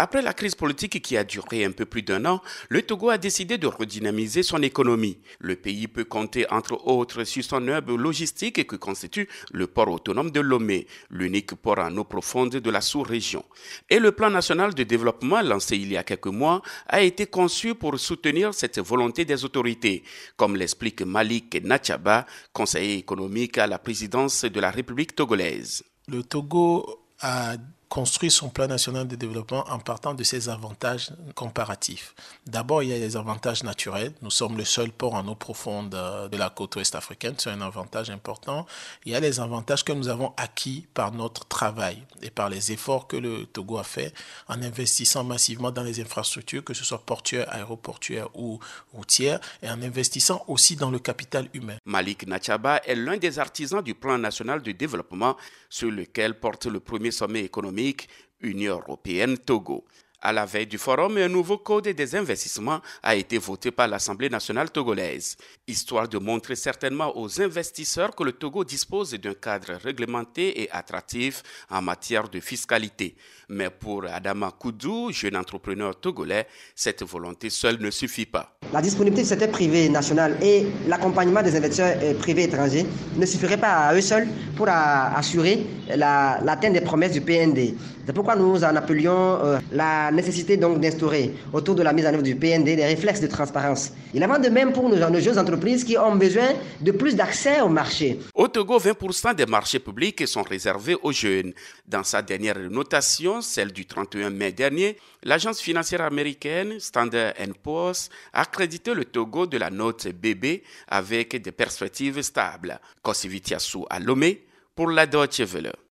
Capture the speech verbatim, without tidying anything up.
Après la crise politique qui a duré un peu plus d'un an, le Togo a décidé de redynamiser son économie. Le pays peut compter entre autres sur son hub logistique que constitue le port autonome de Lomé, l'unique port en eau profonde de la sous-région. Et le plan national de développement lancé il y a quelques mois a été conçu pour soutenir cette volonté des autorités, comme l'explique Malik Natchaba, conseiller économique à la présidence de la République togolaise. Le Togo a construit son plan national de développement en partant de ses avantages comparatifs. D'abord, il y a les avantages naturels. Nous sommes le seul port en eau profonde de la côte ouest africaine. C'est un avantage important. Il y a les avantages que nous avons acquis par notre travail et par les efforts que le Togo a fait en investissant massivement dans les infrastructures, que ce soit portuaires, aéroportuaires ou routières, et en investissant aussi dans le capital humain. Malik Natchaba est l'un des artisans du plan national de développement sur lequel porte le premier sommet économique Union européenne-Togo. À la veille du forum, un nouveau code des investissements a été voté par l'Assemblée nationale togolaise, histoire de montrer certainement aux investisseurs que le Togo dispose d'un cadre réglementé et attractif en matière de fiscalité. Mais pour Adama Koudou, jeune entrepreneur togolais, cette volonté seule ne suffit pas. La disponibilité du secteur privé national et l'accompagnement des investisseurs privés étrangers ne suffirait pas à eux seuls pour assurer la, l'atteinte des promesses du P N D. C'est pourquoi nous en appelions euh, la nécessité donc d'instaurer autour de la mise en œuvre du P N D des réflexes de transparence. Il en va de même pour nos, nos jeunes entreprises qui ont besoin de plus d'accès au marché. Au Togo, vingt pour cent des marchés publics sont réservés aux jeunes. Dans sa dernière notation, celle du trente et un mai dernier, l'agence financière américaine Standard and Poor's a crédité le Togo de la note B B avec des perspectives stables. Kosivitiassou à Lomé pour la Deutsche Welle.